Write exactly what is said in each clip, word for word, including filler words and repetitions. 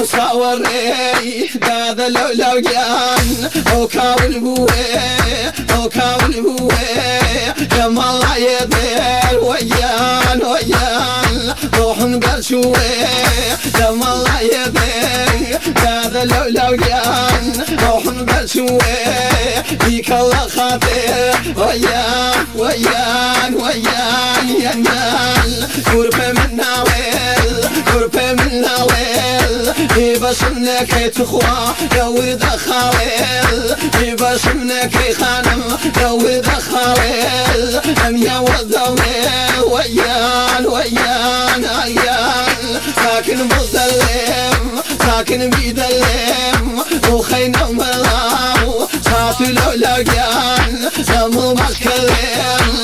مصوري هذا لو لو جان او كاول بوي او كاول بوي يا الله يدير ويان ويان روح نقل شوي يا الله يدير هذا لو لو جان روح نقل شوي فيك الله خاطر ويان ويان ويان ينال قرب من ناويل قرب من ناويل يبس منك تخوى يا ولد خاويل يبس منك خانم يا ولد خاويل ام يا وذويل ويان ويان ايان ساكن مظلم ساكن بيدلم وخينا ملاو ساتو لو لقيان سمو مشكلين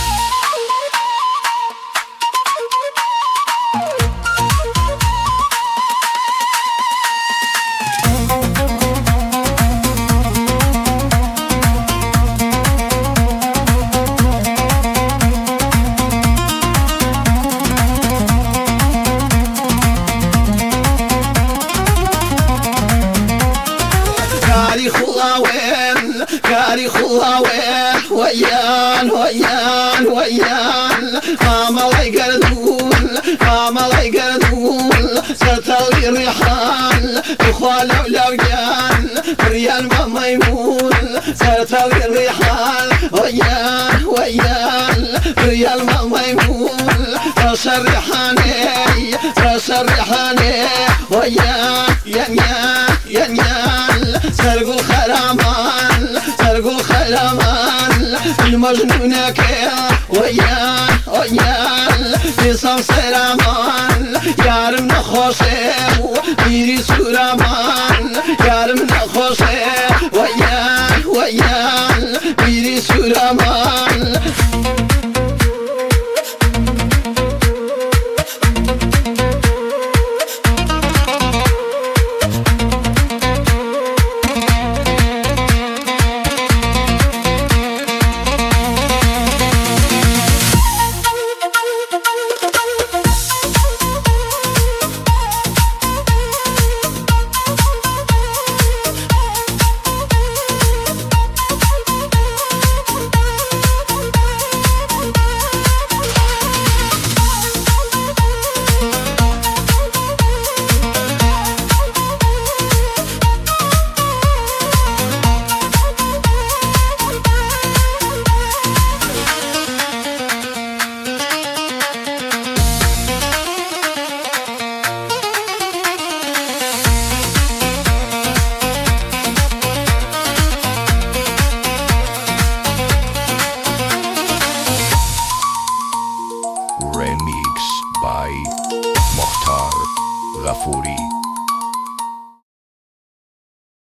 كاري خلاوين كاري خلاوين ويان ويان ويان ماما لا يقردون ماما لا يقردون ستلقي الريحان اخوان لو لو جان ريان ما يمون ستلقي الريحان ويان ويان ريان ما يمون تسرحاني تسرحاني ويان ين ين ين ين سرقوا الخلامان سرقوا الخلامان المجنونك ويان ويان في صمصر امان يارم نخوصي بيري سورامان يارم نخوصي ويان ويان بيري سورامان